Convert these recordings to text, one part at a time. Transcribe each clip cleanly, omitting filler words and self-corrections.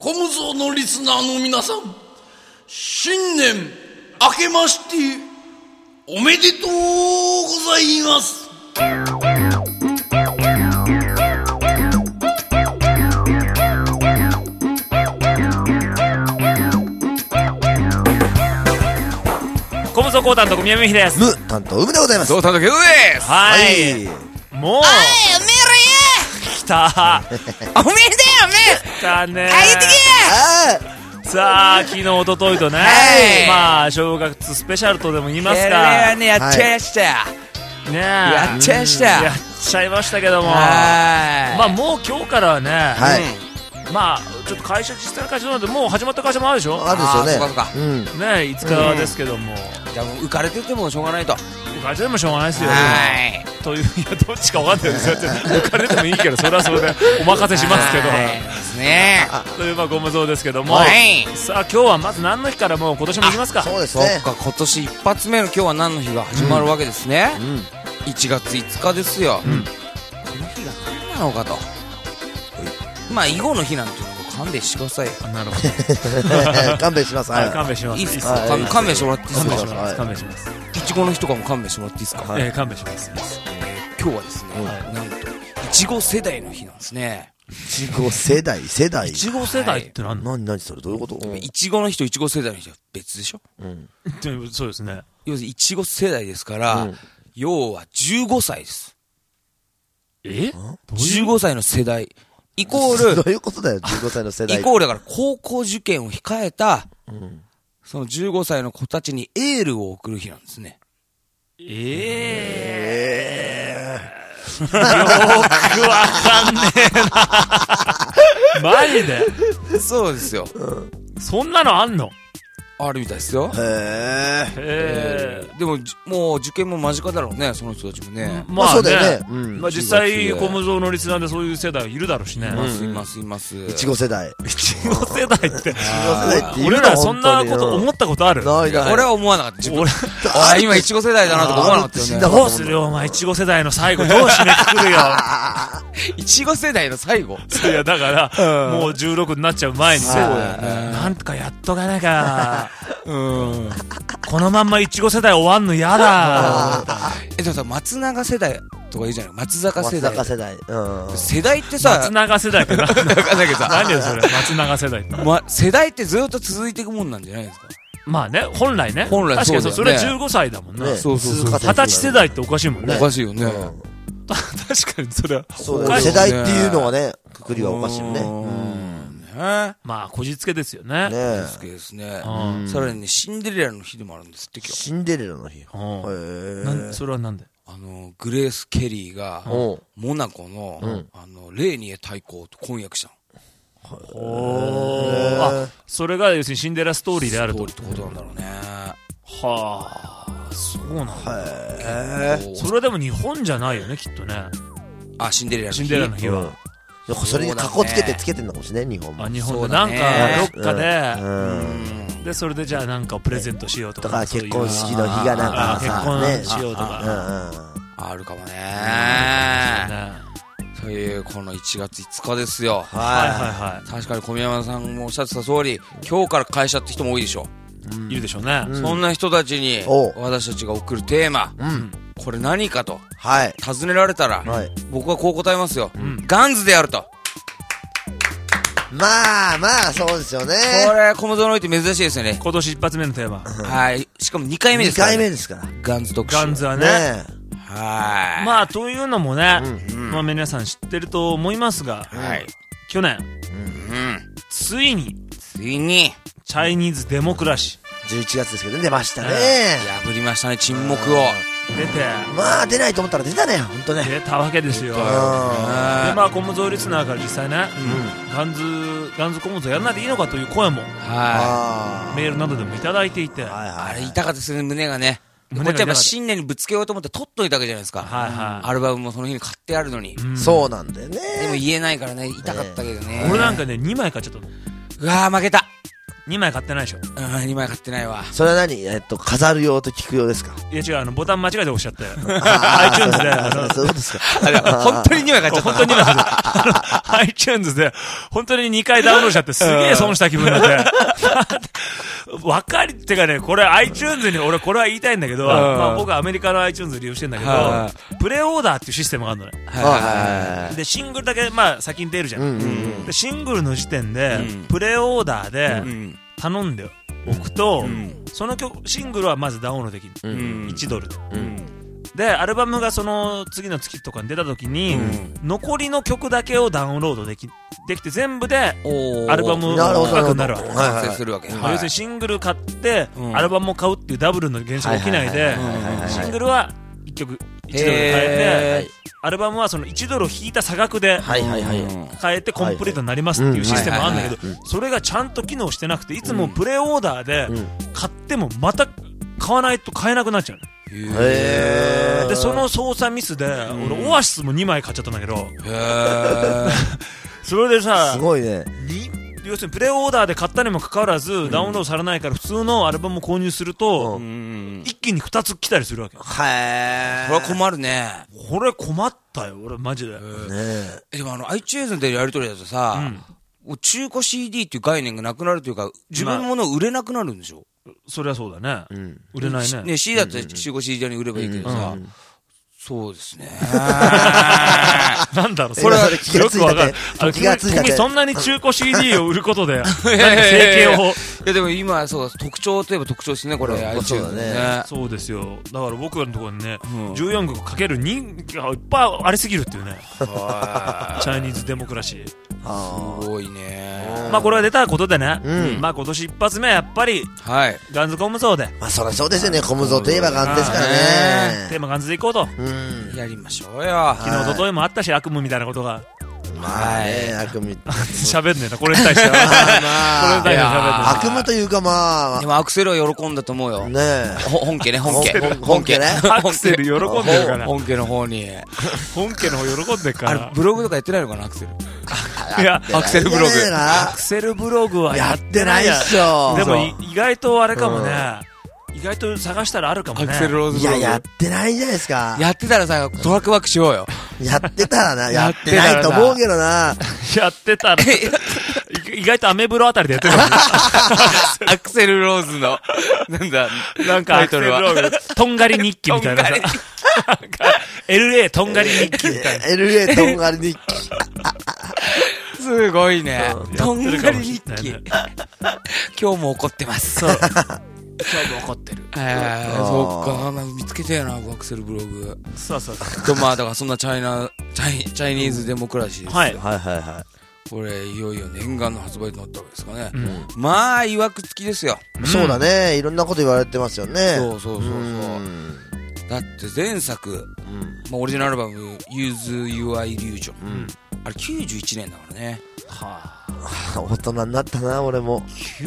コムゾーのリスナーの皆さん、新年明けましておめでとうございます。 コムゾコー担当宮部秀です。 ム担当梅でございます。 どう担当ケウです。 はい、もうおい、おめえ来たろやおめえ来たね帰ってけさあ、昨日一昨日とね、 はいまあ正月スペシャルとでも言いますやかはね、やっちゃいました。 ね、 やっちゃいました。 やっちゃいましたけども、 はい。 まあもう今日からはね、 はい。 まあちょっと会社、実際の会社なんでもう始まった会社もあるでしょ。 あるでしょうね。 そうかそうか。 うん。 ね、5日ですけども、 じゃあもう浮かれててもしょうがないと。 会社でもしょうがないですよ。 はい。 という、いや、どっちか分かんないですよ。浮かれてもいいけど、それはそれでお任せしますけど。 はいですね。 という、まあゴムゾウですけども、 はい。 さあ今日はまず何の日からもう今年もいきますか。 そうですね。 そっか、今年一発目の今日は何の日が始まるわけですね。1月5日ですよ。この日が何なのかと。まあ囲碁の日なんていうのも勘弁してくださいよ。 あ、なるほど。 勘弁します。はい。 勘弁します。 いいっすか、 はい勘弁してもらっていいですか。 勘弁します。勘弁します。 いちごの日とかも勘弁してもらっていいですか。 勘弁します。 今日はですね、なんといちご世代の日なんですね。 いちご世代。 いちご世代って何？ 何それどういうこと？ いちごの日といちご世代の日は別でしょ。 そうですね。 要するにいちご世代ですから、要は15歳です。15歳の世代イコールどういうことだよ、15歳の世代。 イコールだから高校受験を控えた、その15歳の子たちにエールを送る日なんですね。 よーくわかんねえな。マジでそうですよ。 そんなのあんの？ あるみたいですよ。でももう受験も間近だろうね、その人たちもね。 まあそうだよね。 まあ実際コムゾウのリスナーでそういう世代いるだろうしね。 います。 いちご世代。 いちご世代って俺俺らそんなこと思ったことある？ ないない。 俺は思わなかった。 俺今いちご世代だなとか思わなかったよね。 どうするよお前、いちご世代の最後どう締めくくるよ。 いちご世代の最後。 いやだからもう16になっちゃう前にさ、なんとかやっとかなきゃ。このまんまいちご世代終わんのやだ。 でもさ、松永世代とか言うじゃない。松坂世代。 松坂世代。 世代ってさ、 松永世代って何？ わかんないけどさ、 何よそれ、松永世代って。 世代ってずっと続いていくもんなんじゃないですか。 まあね、本来ね。 本来確かにそうだよね。 それ15歳だもんね。 そう。 20歳世代っておかしいもんね。 おかしいよね。 確かにそれは。 そうだね。世代っていうのはね、くくりはおかしいよね。 まあこじつけですよね。 好きですね。さらにね、シンデレラの日でもあるんですって今日。 シンデレラの日。 それはなんで？ グレース・ケリーがモナコのレーニエ大公と婚約したの。それが要するにシンデレラストーリーであると。 ストーリーってことなんだろうね。 はあ、そうなんだ。それはでも日本じゃないよね、きっとね。 シンデレラの日。 シンデレラの日は。 それにカッコつけてつけてんのかもしれない、日本も。 日本でなんかどっかでそれでじゃあなんかをプレゼントしようとか、 結婚式の日がなんか結婚しようとかあるかもね。というこの1月5日ですよ。確かに小宮山さんもおっしゃってた通り、今日から会社って人も多いでしょ。 いるでしょうね。 そんな人たちに私たちが送るテーマ、これ何かと尋ねられたら、僕はこう答えますよ。ガンズであると。 まあそうですよね。 これコムゾウにおいて珍しいですよね。 今年一発目のテーマ。 はい。しかも2回目ですから。 2回目ですから。 ガンズ特集。 ガンズはね。 はい。 まあというのもね、まあ皆さん知ってると思いますが、去年ついにチャイニーズデモクラシー11月ですけど出ましたね。 破りましたね、沈黙を。 出て、 まあ出ないと思ったら出たね、本当ね。 出たわけですよ。でまあコムゾウリスナーから実際ね、ガンズコムゾウやらないでいいのかという声もメールなどでもいただいていて、 あれ痛かったですね、胸がね。こっちはやっぱ新年にぶつけようと思って取っといたわけじゃないですか。アルバムもその日に買ってあるのに。 そうなんだよね。 でも言えないからね、痛かったけどね。 俺なんかね2枚買っちゃったの。 うわー負けた。 2枚買ってないでしょ。 2枚買ってないわ。 それは何飾る用と聞く用ですか？ いや違う、ボタン間違えて押しちゃって。iTunes で、 そういうことですか。 本当に2枚買っちゃった。 本当に2枚買っちゃった。iTunes で、本当に2回ダウンロードしちゃって、すげえ損した気分になって。てかね、これ iTunes に俺これは言いたいんだけど、まあ僕はアメリカの iTunes 利用してんだけど、プレオーダーっていうシステムがあるのね。で、シングルだけ、まあ先に出るじゃん。で、シングルの時点で、プレオーダーで頼んでおくと、そのシングルはまずダウンロードできる。$1で。で、アルバムがその次の月とかに出た時に、残りの曲だけをダウンロードできて全部でアルバム価格になるわけ。 完成するわけ。 要するにシングル買ってアルバムを買うっていうダブルの現象が起きないで、シングルは1曲$1で買えて、アルバムはその$1を引いた差額で買えてコンプリートになりますっていうシステムがあるんだけど、それがちゃんと機能してなくて、いつもプレオーダーで買ってもまた買わないと買えなくなっちゃう。で、その操作ミスで俺オアシスも2枚買っちゃったんだけど、それでさ、 すごいね。 要するにプレオーダーで買ったにもかかわらずダウンロードされないから、普通のアルバムを購入すると一気に2つ来たりするわけ。 これは困るね。 これ困ったよ俺マジで。 でもiTunes でやり取りだとさ、中古 CD っていう概念がなくなるというか、自分のもの売れなくなるんでしょ。 そりゃそうだね。売れないね。 CD だったら中古 CD に売ればいいけどさ。そうですね。 なんだろう、 それはよくわかる。 君そんなに中古 CD を売ることで生計を。 いやでも今そう特徴といえば特徴ですね、これ。 そうだね。 そうですよ。だから僕らのところにね、14曲かける2がいっぱいありすぎるっていうね。チャイニーズデモクラシー。 すごいね。 まあこれが出たことでね、まあ今年一発目はやっぱりガンズコムゾーで。 まあそりゃそうですよね。コムゾーといえばガンズですからね。 テーマガンズでいこうと。 やりましょうよ。 昨日、おとといもあったし、悪夢みたいなことが。 まあね、悪夢。 喋んねえな、これに対しては。これに対して喋んね悪夢というかまあ。 でもアクセルは喜んだと思うよ。 ねえ。 本家ね、本家。 本家ね。 アクセル喜んでるから。 本家の方に。 本家の方喜んでるから。 ブログとかやってないのかな、アクセル。 いや、 アクセルブログ。 アクセルブログはやってないっしょ。 でも意外とあれかもね。意外と探したらあるかもね。 アクセルローズブログ。 いや、やってないんじゃないですか。 やってたらさ、トラックバックしようよ。 やってたらな、やってないと思うけどな。 やってたら。意外とアメブロあたりでやってるかも。 アクセルローズの、 なんかアクセルローズ、とんがり日記みたいなさ。LA とんがり日記みたいな。 LA とんがり日記。 すごいね。とんがり日記。今日も怒ってます。そう。 今日も怒ってる。 そっか、見つけたよな、アクセルブログ。 そうそう。 とまあだからそんなチャイニーズデモクラシーですよ。 はいはいはい。 これいよいよ念願の発売となったわけですかね。まあいわくつきですよ。 そうだね。いろんなこと言われてますよね。 そう。だって前作、オリジナルアルバム Use Your Illusion、あれ91年だからね。 大人になったな、俺も。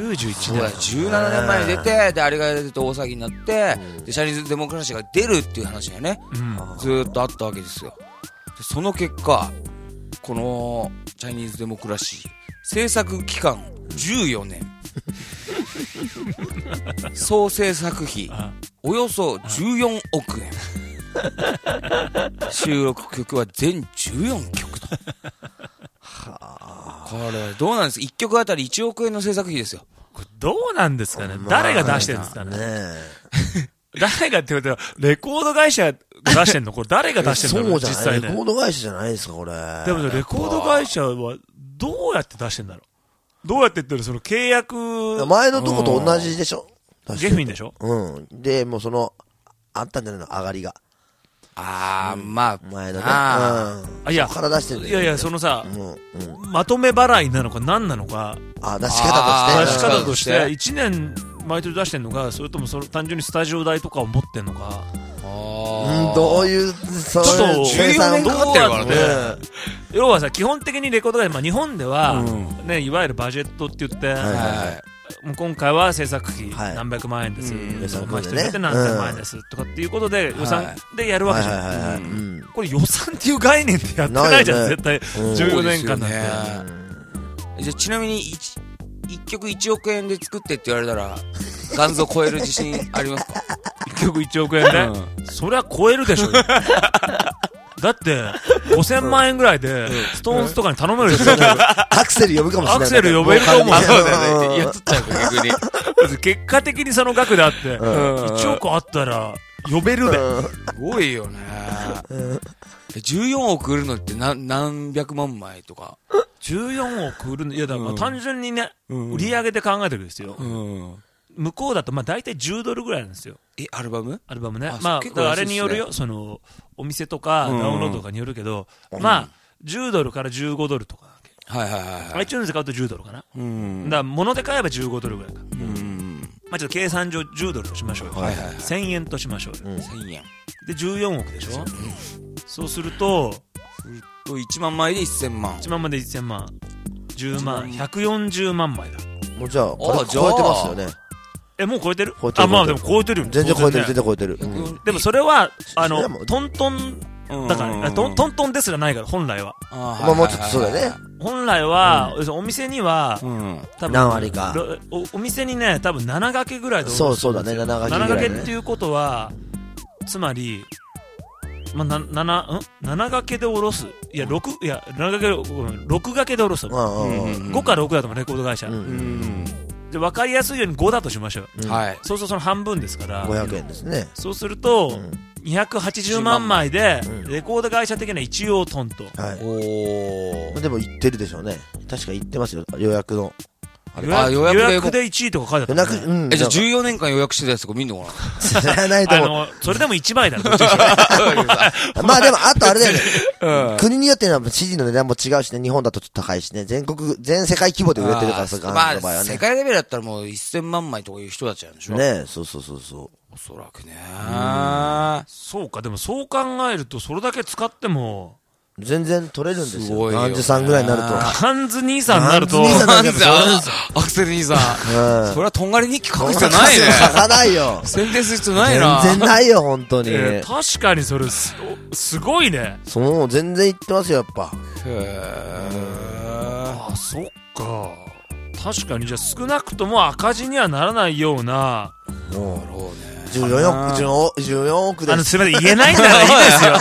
91年。 17年前に出て、であれが出て大騒ぎになって、でチャイニーズデモクラシーが出るっていう話がね、ずーっとあったわけですよ。でその結果、このチャイニーズデモクラシー制作期間14年総制作費およそ14億円収録曲は全14曲とこれどうなんですか。1曲あたり1億円の制作費ですよ。 これどうなんですかね、誰が出してるんですかね。誰がって言うとレコード会社が出してんのこれ誰が出してんのそうじゃない、レコード会社じゃないですかこれ。 でもレコード会社はどうやって出してんだろう。どうやって言ってるその契約前のとこと同じでしょ。 ゲフィンでしょ。 でもうそのあったんじゃないの上がりが。 まあ前のね。 いやから出してる。 いやそのさ、まとめ払いなのか何なのか。 出し方として1年毎年出してんのか、それとも単純にスタジオ代とかを持ってんのか。 どういうちょっと計算どうやってるからね。 要はさ、基本的にレコード会社、日本ではね、いわゆるバジェットって言って、今回は制作費何百万円です、一人で何千万円ですとかっていうことで予算でやるわけじゃん。これ予算っていう概念でやってないじゃん絶対。14年間なんて。 じゃあちなみに 1曲1億円で作ってって言われたらガンズを超える自信ありますか 1曲1億円で、そりゃ超えるでしょだって5000万円ぐらいでストーンズとかに頼めるでしょアクセル呼ぶかもしれない。 アクセル呼べると思う。 そうだよね。やっつっちゃうから逆に。 結果的にその額であって、1億あったら呼べるで。 すごいよね。14億売るのって何百万枚とか。 14億売るの、いやだから単純にね、売り上げで考えてるんですよ。向こうだとまあ大体10ドルぐらいなんですよ。 アルバムね。まあ、だからあれによるよ、その、お店とかダウンロードとかによるけど、まあ、10ドルから15ドルとか。 はいはいはい。 iTunes で買うと10ドルかな。だから物で買えば15ドルぐらいか。まあちょっと計算上10ドルとしましょうよ。1000円としましょうよ。 1000円。 で、14億でしょ。そうすると、 1万枚で1000万。 1万枚で1000万。10万、140万枚だ。 もうじゃあ、これ超えてますよね。 もう超えてる？ あ、 まあでも超えてるよ。 全然超えてる、全然超えてる。 でもそれは、トントン、だから、トントンですらないから、本来は。 まあもうちょっとそうだよね。 本来は、お店には、多分、 何割か。 お店にね、多分7掛けぐらいでそうだね、7掛けぐらい。 7掛けっていうことは、つまり、まあ、7掛けでおろす。いや、6掛けでおろす。5か6だと思う、レコード会社。で、分かりやすいように5だとしましょう。 はい。 そうするとその半分ですから。 500円ですね。 そうすると、280万枚で、レコード会社的には一応トンと。 はい。でも言ってるでしょうね。確か言ってますよ、予約の。 予約で1位とか書いてあった、ね。 じゃあ14年間予約してたやつとか見んのかな知らないと思う。 それでも1枚だろ、どっちでしょ。 まあでも、あとあれだよね。国によっては CD の値段も違うしね、日本だとちょっと高いしね、全世界規模で売れてるからさ、 まあ、世界レベルだったらもう1000万枚とかいう人たちなんでしょね。そう。 おそらくね。 そうか、でもそう考えると、それだけ使っても、 全然取れるんですよ。ガンズさんぐらいになると。 ガンズ兄さんになると。 ガンズアクセル兄さん。それはとんがり日記書く必要ないね。 書かないよ。 宣伝する必要ないな。 全然ないよ、本当に。 確かにそれ、すごいね。 そう、全然言ってますよ、やっぱ。 あ、そっか。確かに、じゃあ少なくとも赤字にはならないような。 14億です。 すみません、言えないんだらいいですよ。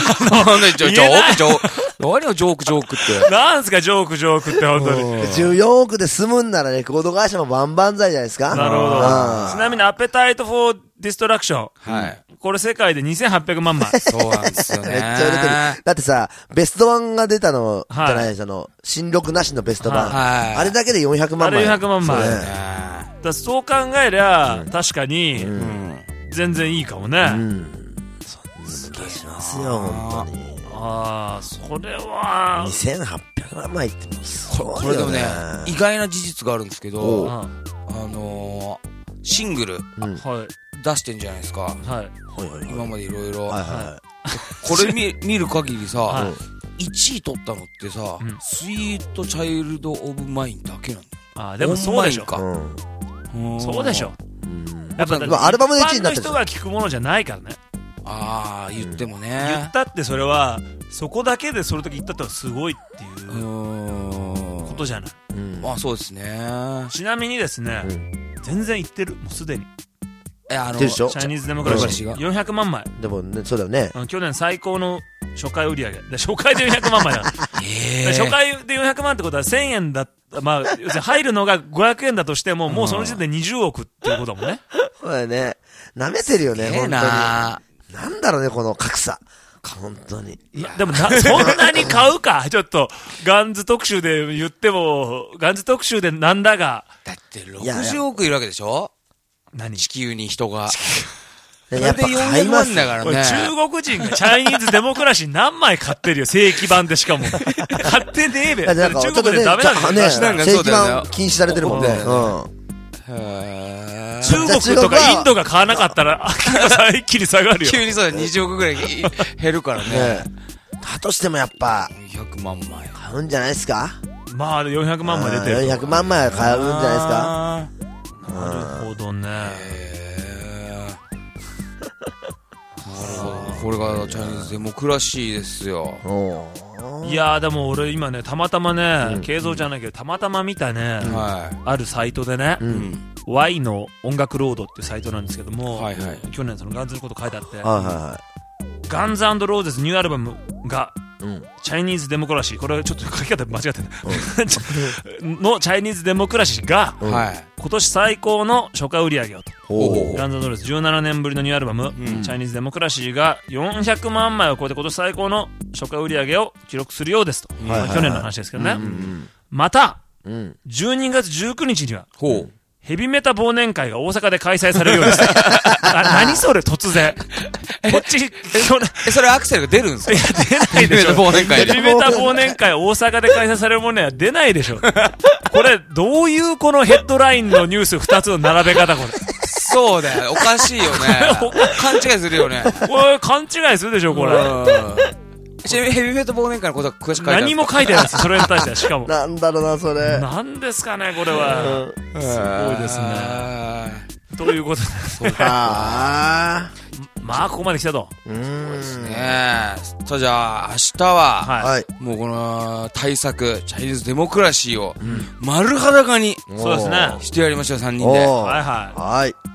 何をジョークって。 なんすか、ジョークって本当に。 14億で済むんならレコード会社も万々歳じゃないですか。 なるほど。ちなみに、アペタイト・フォー・ディストラクション。 はい。 これ世界で2800万枚。 そうなんですよね。 めっちゃ売れてる。だってさ、ベスト版が出たの、じゃないですか、新録なしのベスト版。あれだけで400万枚。 あれ400万枚。だそう考えりゃ、確かに、全然いいかもね。 そんな気がしますよ、本当に。 ああ、それは。 2800万枚ってすごいよね。 これでもね、意外な事実があるんですけど、シングル出してんじゃないですか。今までいろいろ。これ見る限りさ、1位取ったのってさ、スイートチャイルド・オブ・マインだけなんだよ。 ああ、でもそうでしょ。そうでしょ。やっぱ、 アルバムで1位になってる。 一般の人が聞くものじゃないからね。 ああ、言ってもね。 言ったってそれは、そこだけでその時言ったってすごいっていうことじゃない。 まあそうですね。 ちなみにですね、全然言ってる、もうすでに。 チャイニーズデモクラシーが400万枚。 でもね、そうだよね。 去年最高の初回売り上げ。初回で400万枚だ。初回で400万ってことは1000円だ。まあ、要するに入るのが500円だとしても、もうその時点で20億っていうことだもんね。 そうだよね。舐めてるよね、本当に。なんだろうね、この格差。本当に。 でもそんなに買うかちょっと、ガンズ特集で言っても、ガンズ特集でなんだが。 だって60億いるわけでしょ？ 何？ 地球に人が。 それで400万だからね。 中国人がチャイニーズデモクラシー何枚買ってるよ、正規版でしかも。買ってねえべ。中国でダメなんだよ。 正規版禁止されてるもんね。 中国とかインドが買わなかったら、一気に下がるよ。 急にそうだ、20億ぐらい減るからね。 だとしてもやっぱ、 400万枚。 買うんじゃないですか？ まあ、400万枚出てる。 400万枚は買うんじゃないですか？ なるほどね。 これがチャイニーズデモクラシーですよ。 いやーでも俺今ね、たまたまね、映像じゃないけど、たまたま見たね、あるサイトでね、Y の音楽ロードっていうサイトなんですけども、去年そのガンズのこと書いてあって、ガンズ&ローゼズニューアルバムが、チャイニーズデモクラシー、これちょっと書き方間違ってねのチャイニーズデモクラシーが、今年最高の初回売り上げをと。ガンズ&ローゼズ17年ぶりのニューアルバム、チャイニーズデモクラシーが400万枚を超えて今年最高の初回売り上げを記録するようですと。去年の話ですけどね。また、12月19日には、ヘビメタ忘年会が大阪で開催されるようです。何それ突然。こっち、 それアクセルが出るんですか？いや、 出ないでしょ。 ヘビメタ忘年会大阪で開催されるものには出ないでしょ。これ、どういうこのヘッドラインのニュース2つの並べ方、これ。 そうだよ。おかしいよね。勘違いするよね。 これ、勘違いするでしょ、これ。 ちなみにヘビメタ忘年会のことは詳しく書いてある。 何も書いてないです。それに対しては、しかも。 なんだろうな、それ。 なんですかね、これは。すごいですね。ということで。まあ、ここまで来たと。 そうですね。さあ、じゃあ、明日は、もうこの対策、チャイニーズデモクラシーを、丸裸に、 そうですね。 してやりましょう、3人で。 はい。